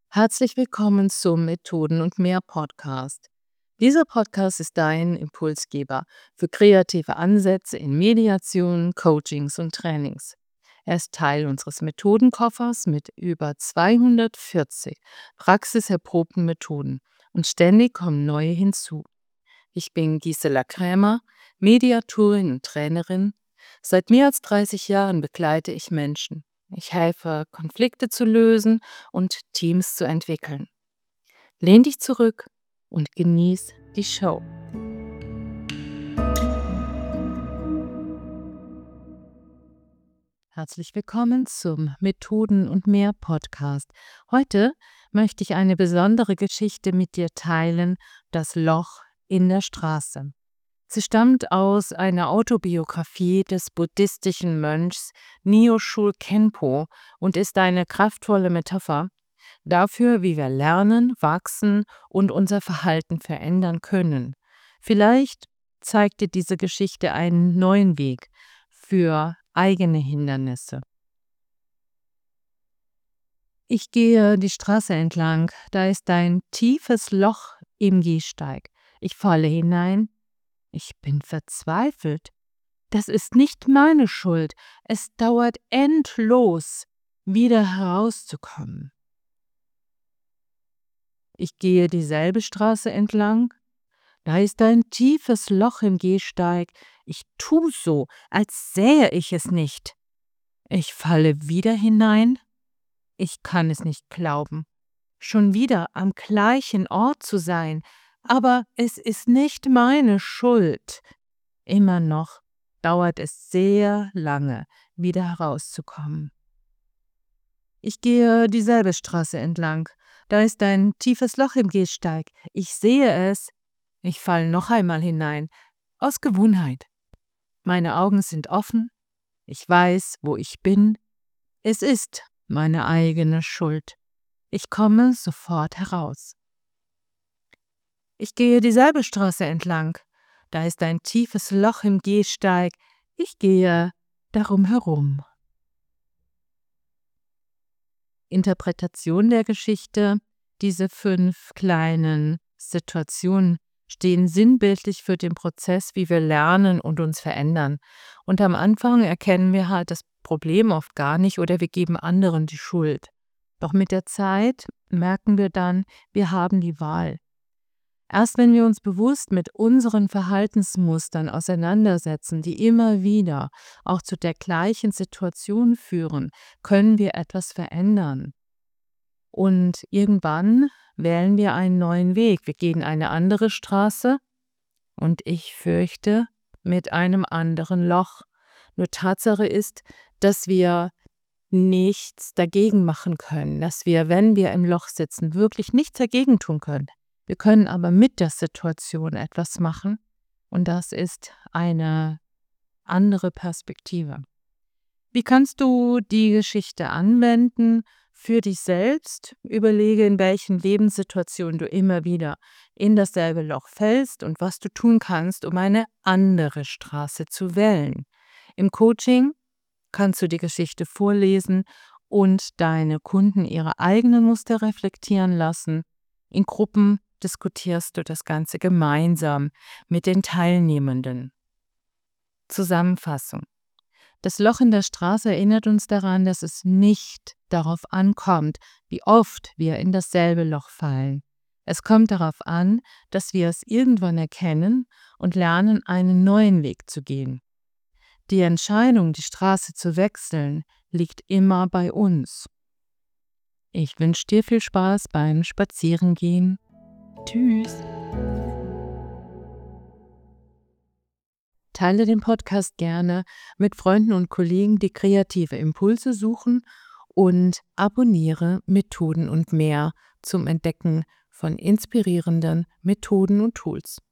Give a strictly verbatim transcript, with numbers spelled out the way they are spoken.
Herzlich willkommen zum Methoden und mehr Podcast. Dieser Podcast ist dein Impulsgeber für kreative Ansätze in Mediation, Coachings und Trainings. Er ist Teil unseres Methodenkoffers mit über zweihundertvierzig praxiserprobten Methoden und ständig kommen neue hinzu. Ich bin Gisela Krämer, Mediatorin und Trainerin. Seit mehr als dreißig Jahren begleite ich Menschen. Ich helfe, Konflikte zu lösen und Teams zu entwickeln. Lehn dich zurück und genieß die Show. Herzlich willkommen zum Methoden und mehr Podcast. Heute möchte ich eine besondere Geschichte mit dir teilen, das Loch in der Straße. Sie stammt aus einer Autobiografie des buddhistischen Mönchs Nyoshul Khenpo und ist eine kraftvolle Metapher dafür, wie wir lernen, wachsen und unser Verhalten verändern können. Vielleicht zeigt dir diese Geschichte einen neuen Weg für eigene Hindernisse. Ich gehe die Straße entlang, da ist ein tiefes Loch im Gehsteig. Ich falle hinein. Ich bin verzweifelt. Das ist nicht meine Schuld. Es dauert endlos, wieder herauszukommen. Ich gehe dieselbe Straße entlang. Da ist ein tiefes Loch im Gehsteig. Ich tu so, als sähe ich es nicht. Ich falle wieder hinein. Ich kann es nicht glauben, schon wieder am gleichen Ort zu sein. Aber es ist nicht meine Schuld. Immer noch dauert es sehr lange, wieder herauszukommen. Ich gehe dieselbe Straße entlang. Da ist ein tiefes Loch im Gehsteig. Ich sehe es. Ich falle noch einmal hinein. Aus Gewohnheit. Meine Augen sind offen. Ich weiß, wo ich bin. Es ist meine eigene Schuld. Ich komme sofort heraus. Ich gehe dieselbe Straße entlang. Da ist ein tiefes Loch im Gehsteig. Ich gehe darum herum. Interpretation der Geschichte. Diese fünf kleinen Situationen stehen sinnbildlich für den Prozess, wie wir lernen und uns verändern. Und am Anfang erkennen wir halt das Problem oft gar nicht oder wir geben anderen die Schuld. Doch mit der Zeit merken wir dann, wir haben die Wahl. Erst wenn wir uns bewusst mit unseren Verhaltensmustern auseinandersetzen, die immer wieder auch zu der gleichen Situation führen, können wir etwas verändern. Und irgendwann wählen wir einen neuen Weg. Wir gehen eine andere Straße und ich fürchte mit einem anderen Loch. Nur Tatsache ist, dass wir nichts dagegen machen können, dass wir, wenn wir im Loch sitzen, wirklich nichts dagegen tun können. Wir können aber mit der Situation etwas machen und das ist eine andere Perspektive. Wie kannst du die Geschichte anwenden für dich selbst? Überlege, in welchen Lebenssituationen du immer wieder in dasselbe Loch fällst und was du tun kannst, um eine andere Straße zu wählen. Im Coaching kannst du die Geschichte vorlesen und deine Kunden ihre eigenen Muster reflektieren lassen. In Gruppen diskutierst du das Ganze gemeinsam mit den Teilnehmenden. Zusammenfassung. Das Loch in der Straße erinnert uns daran, dass es nicht darauf ankommt, wie oft wir in dasselbe Loch fallen. Es kommt darauf an, dass wir es irgendwann erkennen und lernen, einen neuen Weg zu gehen. Die Entscheidung, die Straße zu wechseln, liegt immer bei uns. Ich wünsche dir viel Spaß beim Spazierengehen. Tschüss. Teile den Podcast gerne mit Freunden und Kollegen, die kreative Impulse suchen und abonniere Methoden und mehr zum Entdecken von inspirierenden Methoden und Tools.